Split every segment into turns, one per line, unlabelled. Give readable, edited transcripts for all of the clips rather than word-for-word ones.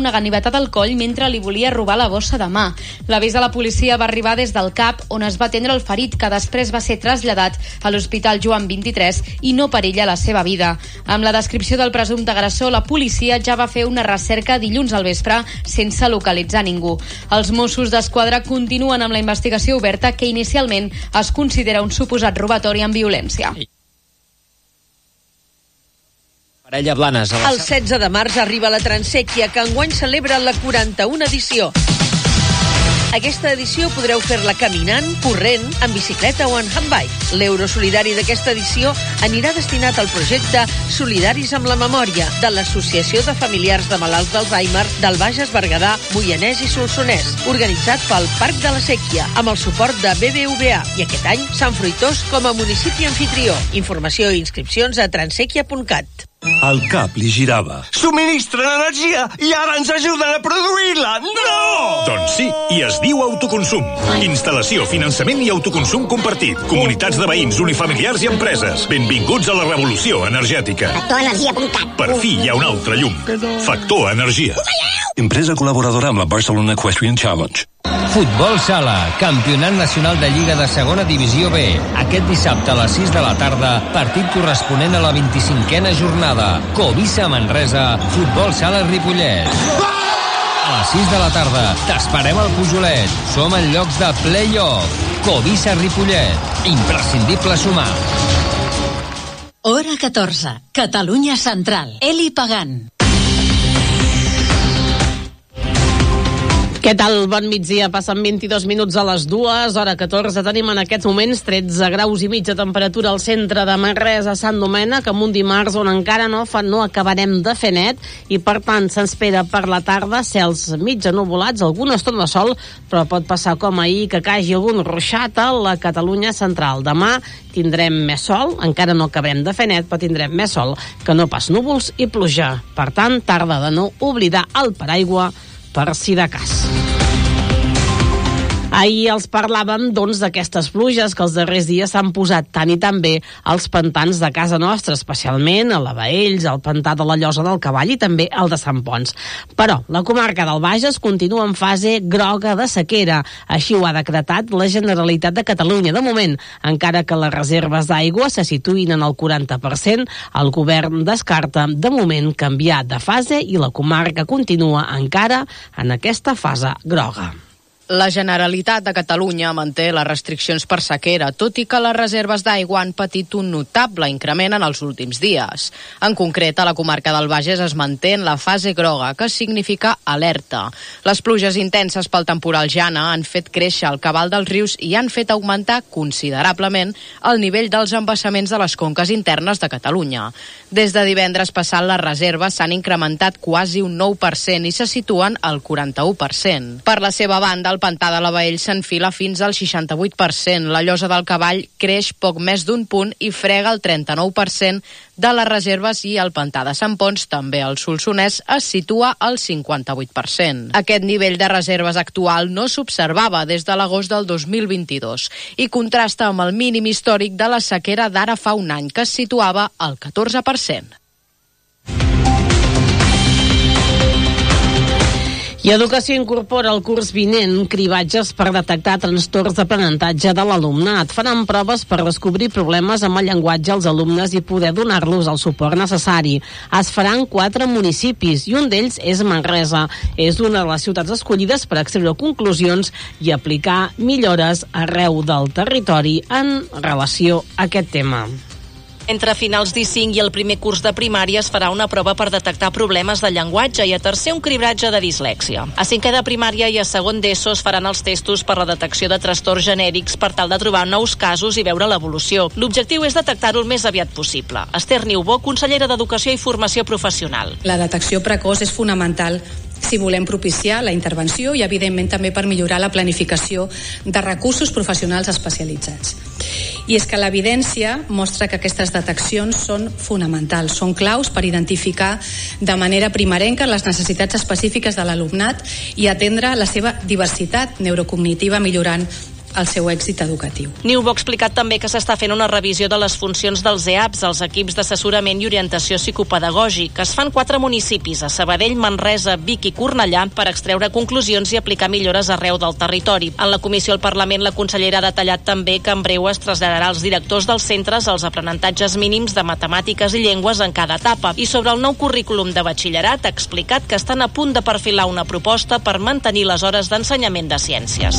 una ganivetada al coll mentre li volia robar la bossa de mà. L'avís de la policia va arribar des del CAP, on es va atendre el ferit, que després va ser traslladat a l'Hospital Joan 23 i no perilla la seva vida. Amb la descripció del presumpte agressor, la policia ja va fer una recerca dilluns al vespre sense localitzar ningú. Els Mossos d'Esquadra continuen amb la investigació oberta, que inicialment es considera un suposat robatori amb violència.
Parella Blanes.
El 16 de març arriba la Transèquia, que enguany celebra la 41 edició. Aquesta edició podreu fer-la caminant, corrent, en bicicleta o en handbike. L'euro solidari d'aquesta edició anirà destinat al projecte Solidaris amb la Memòria de l'Associació de Familiars de Malalts d'Alzheimer del Bages, Berguedà, Moianès i Solsonès, organitzat pel Parc de la Sèquia, amb el suport de BBVA. I aquest any, Sant Fruitós com a municipi anfitrió. Informació i inscripcions a transèquia.cat.
El cap li girava.
Subministren energia i ara ens ajuden a produir-la! No!
Doncs sí, i es diu autoconsum. Instal·lació, finançament i autoconsum compartit. Comunitats de veïns, unifamiliars i empreses. Benvinguts a la revolució energètica.
Factorenergia.cat.
Per fi hi ha un altre llum. Factor Energia. Empresa col·laboradora amb la Barcelona Equestrian Challenge.
Futbol Sala, Campionat Nacional de Lliga de Segona Divisió B. Aquest dissabte a les 6 de la tarda, partit corresponent a la 25a jornada. Covisa Manresa, Futbol Sala Ripollet. A les 6 de la tarda, t'esperem al Pujolet. Som en llocs de play-off. Covisa Ripollet. Imprescindible sumar.
Hora 14. Catalunya Central. Eli Pagant.
Què tal? Bon migdia. Passen 22 minuts a les 2, hora 14. Tenim en aquests moments 13 graus i mig de temperatura al centre de Manresa, Sant Domènec, amb un dimarts on encara no acabarem de fer net i, per tant, s'espera per la tarda cels mig anuvolats, alguna estona de sol, però pot passar com ahir que caigi algun ruixat a la Catalunya central. Demà tindrem més sol, encara no acabarem de fer net, però tindrem més sol que no pas núvols i pluja. Per tant, tarda de no oblidar el paraigua per si de cas. Ahir els parlàvem, doncs, d'aquestes pluges que els darrers dies s'han posat tant i tan bé als pantans de casa nostra, especialment a la Baells, al pantà de la Llosa del Cavall i també al de Sant Ponç. Però la comarca del Bages continua en fase groga de sequera. Així ho ha decretat la Generalitat de Catalunya. De moment, encara que les reserves d'aigua se situïn en el 40%, el govern descarta de moment canviar de fase i la comarca continua encara en aquesta fase groga.
La Generalitat de Catalunya manté les restriccions per sequera, tot i que les reserves d'aigua han patit un notable increment en els últims dies. En concret, a la comarca del Bages es manté en la fase groga, que significa alerta. Les pluges intenses pel temporal Jana han fet créixer el cabal dels rius i han fet augmentar considerablement el nivell dels embassaments de les conques internes de Catalunya. Des de divendres passat, les reserves s'han incrementat quasi un 9% i se situen al 41%. Per la seva banda, el pantà de la Baell s'enfila fins al 68%. La Llosa del Cavall creix poc més d'un punt i frega el 39% de les reserves i el pantà de Sant Ponç, també al Solsonès, es situa al 58%. Aquest nivell de reserves actual no s'observava des de l'agost del 2022 i contrasta amb el mínim històric de la sequera d'ara fa un any, que es situava al 14%.
I Educació incorpora al curs vinent cribatges per detectar trastorns d'aprenentatge de l'alumnat. Faran proves per descobrir problemes amb el llenguatge als alumnes i poder donar-los el suport necessari. Es faran 4 municipis i un d'ells és Manresa. És una de les ciutats escollides per extreure conclusions i aplicar millores arreu del territori en relació a aquest tema.
Entre finals d'I5 i el primer curs de primària es farà una prova per detectar problemes de llenguatge i a tercer un cribratge de dislèxia. A 5è de primària i a segon d'ESO es faran els testos per la detecció de trastorns genèrics per tal de trobar nous casos i veure l'evolució. L'objectiu és detectar-ho el més aviat possible. Esther Niubó, consellera d'Educació i Formació Professional.
La detecció precoç és fonamental si volem propiciar la intervenció i, evidentment, també per millorar la planificació de recursos professionals especialitzats. I és que l'evidència mostra que aquestes deteccions són fonamentals, són claus per identificar de manera primerenca les necessitats específiques de l'alumnat i atendre la seva diversitat neurocognitiva, millorant el seu èxit educatiu.
Niubó ha explicat també que s'està fent una revisió de les funcions dels EAPs, els equips d'assessorament i orientació psicopedagògic, que es fan 4 municipis, a Sabadell, Manresa, Vic i Cornellà, per extreure conclusions i aplicar millores arreu del territori. En la comissió al Parlament, la consellera ha detallat també que en breu es traslladarà als directors dels centres els aprenentatges mínims de matemàtiques i llengües en cada etapa. I sobre el nou currículum de batxillerat ha explicat que estan a punt de perfilar una proposta per mantenir les hores d'ensenyament de ciències.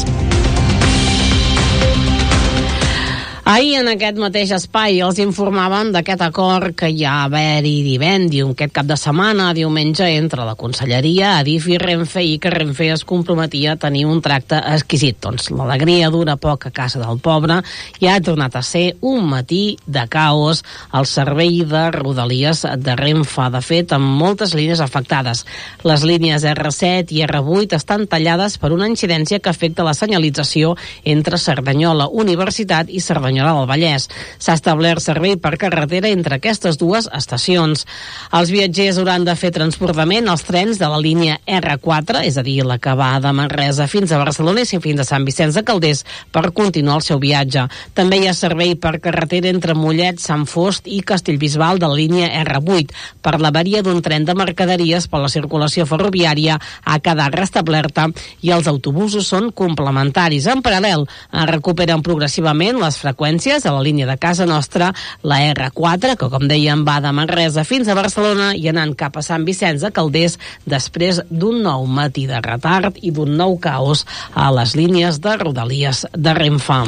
Ahir en aquest mateix espai els informaven d'aquest acord que hi ha a haver-hi aquest cap de setmana, diumenge, entre la Conselleria, Adif i Renfe, i que Renfe es comprometia a tenir un tracte exquisit. Doncs l'alegria dura poc a casa del pobre i ha tornat a ser un matí de caos al servei de Rodalies de Renfe. De fet, amb moltes línies afectades. Les línies R7 i R8 estan tallades per una incidència que afecta la senyalització entre Cerdanyola Universitat i Cerdanyola del Vallès. S'ha establert servei per carretera entre aquestes dues estacions. Els viatgers hauran de fer transbordament als trens de la línia R4, és a dir, la que va de Manresa fins a Barcelona i fins a Sant Vicenç de Calders, per continuar el seu viatge. També hi ha servei per carretera entre Mollet, Sant Fost i Castellbisbal de la línia R8. Per l'avaria d'un tren de mercaderies per la circulació ferroviària ha quedat restablerta i els autobusos són complementaris. En paral·lel, recuperen progressivament les freqüències de la línia de casa nostra, la R4, que com dèiem va de Manresa fins a Barcelona i anant cap a Sant Vicenç de Calders després d'un nou matí de retard i d'un nou caos a les línies de Rodalies de Renfe.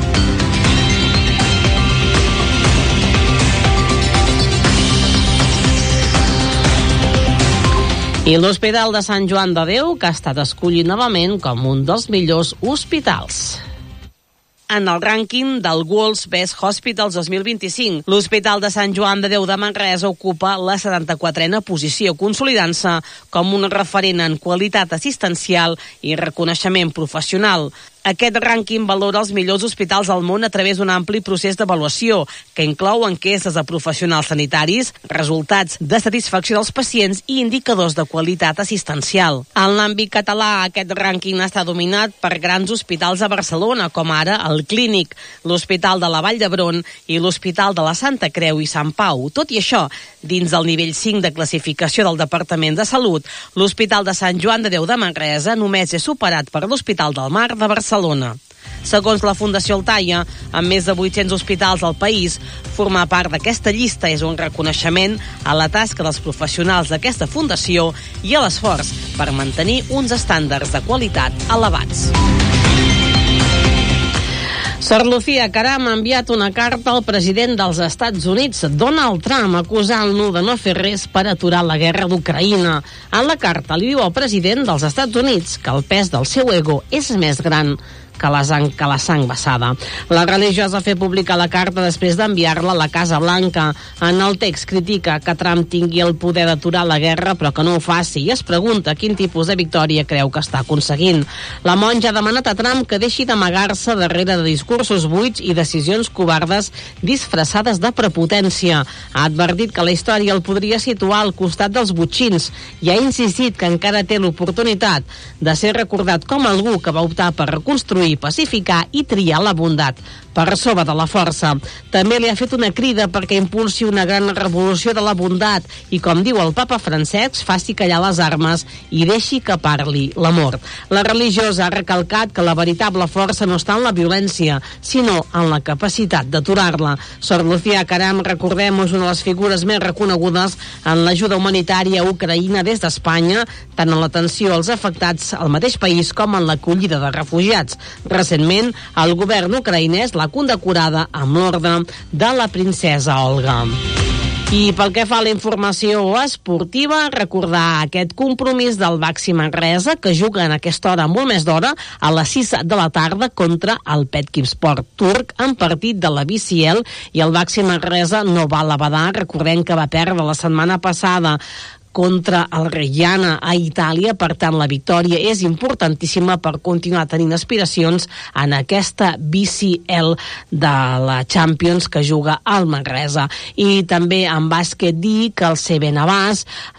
I l'Hospital de Sant Joan de Déu, que ha estat escollit novament com un dels millors hospitals. En el rànquing del World's Best Hospitals 2025, l'Hospital de Sant Joan de Déu de Manresa ocupa la 74a posició, consolidant-se com un referent en qualitat assistencial i reconeixement professional. Aquest rànquing valora els millors hospitals del món a través d'un ampli procés d'avaluació, que inclou enquestes a professionals sanitaris, resultats de satisfacció dels pacients i indicadors de qualitat assistencial. En l'àmbit català, aquest rànquing està dominat per grans hospitals a Barcelona, com ara el Clínic, l'Hospital de la Vall d'Hebron i l'Hospital de la Santa Creu i Sant Pau. Tot i això, dins del nivell 5 de classificació del Departament de Salut, l'Hospital de Sant Joan de Déu de Manresa només és superat per l'Hospital del Mar de Barcelona. Segons la Fundació Altaia, amb més de 800 hospitals al país, formar part d'aquesta llista és un reconeixement a la tasca dels professionals d'aquesta fundació i a l'esforç per mantenir uns estàndards de qualitat elevats. Sor Lucía Caram ha enviat una carta al president dels Estats Units, Donald Trump, acusant-lo de no fer res per aturar la guerra d'Ucraïna. En la carta li diu al president dels Estats Units que el pes del seu ego és més gran que la sang vessada. La religiosa ha fet publicar la carta després d'enviar-la a la Casa Blanca. En el text critica que Trump tingui el poder d'aturar la guerra però que no ho faci i es pregunta quin tipus de victòria creu que està aconseguint. La monja ha demanat a Trump que deixi d'amagar-se darrere de discursos buits i decisions covardes disfressades de prepotència. Ha advertit que la història el podria situar al costat dels botxins i ha insistit que encara té l'oportunitat de ser recordat com algú que va optar per reconstruir, pacificar i triar la bondat per sobre de la força. També li ha fet una crida perquè impulsi una gran revolució de la bondat i, com diu el papa Francesc, faci callar les armes i deixi que parli l'amor. La religiosa ha recalcat que la veritable força no està en la violència, sinó en la capacitat d'aturar-la. Sor Lucía Caram, recordem, és una de les figures més reconegudes en l'ajuda humanitària a Ucraïna des d'Espanya, tant en l'atenció als afectats al mateix país com en l'acollida de refugiats. Recentment, el govern ucraïnès l'ha condecorada amb l'ordre de la princesa Olga. I pel que fa a la informació esportiva, recordar aquest compromís del Baxi Manresa, que juga en aquesta hora, molt més d'hora, a les 6 de la tarda contra el Petkimsport turc en partit de la BCL, i el Baxi Manresa no va a l'Abadà, recordem que va perdre la setmana passada contra el Reggiana a Itàlia. Per tant, la victòria és importantíssima per continuar tenint aspiracions en aquesta BCL de la Champions que juga al Manresa. I també en bàsquet dir que el CB Navàs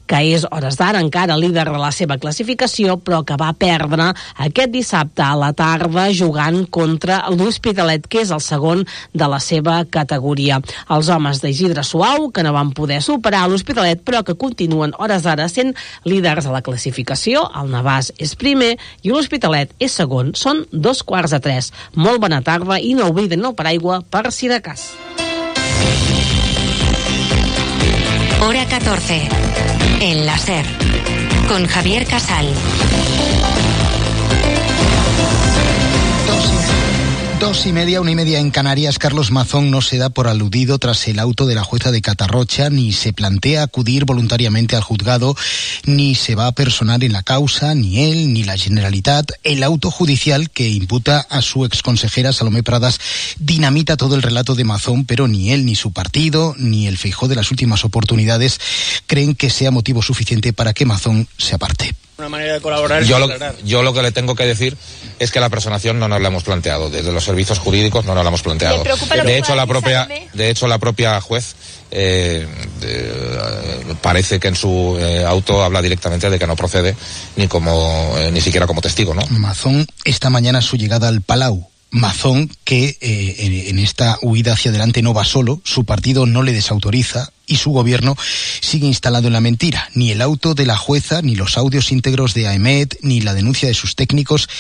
que és hores d'ara encara líder de la seva classificació, però que va perdre aquest dissabte a la tarda jugant contra l'Hospitalet, que és el segon de la seva categoria. Els homes d'Isidre Suau, que no van poder superar l'Hospitalet, però que continuen hores d'ara sent líders de la classificació. El Navàs és primer i l'Hospitalet és segon. Són 2:45. Molt bona tarda i no obliden el paraigua per si de cas.
Hora 14. En la SER. Con Javier Casal.
2:30, 1:30 en Canarias. Carlos Mazón no se da por aludido tras el auto de la jueza de Catarrocha, ni se plantea acudir voluntariamente al juzgado, ni se va a personar en la causa, ni él, ni la Generalitat. El auto judicial que imputa a su exconsejera Salomé Pradas dinamita todo el relato de Mazón, pero ni él, ni su partido, ni el Feijóo de las últimas oportunidades creen que sea motivo suficiente para que Mazón se aparte.
Una manera de colaborar.
Yo lo que le tengo que decir es que la personación no nos la hemos planteado. Desde los servicios jurídicos no nos la hemos planteado. De hecho, la propia juez parece que en su auto habla directamente de que no procede ni siquiera como testigo, ¿no?
Mazón, esta mañana su llegada al Palau. Mazón, que en esta huida hacia adelante no va solo, su partido no le desautoriza y su gobierno sigue instalado en la mentira. Ni el auto de la jueza, ni los audios íntegros de Ahmed, ni la denuncia de sus técnicos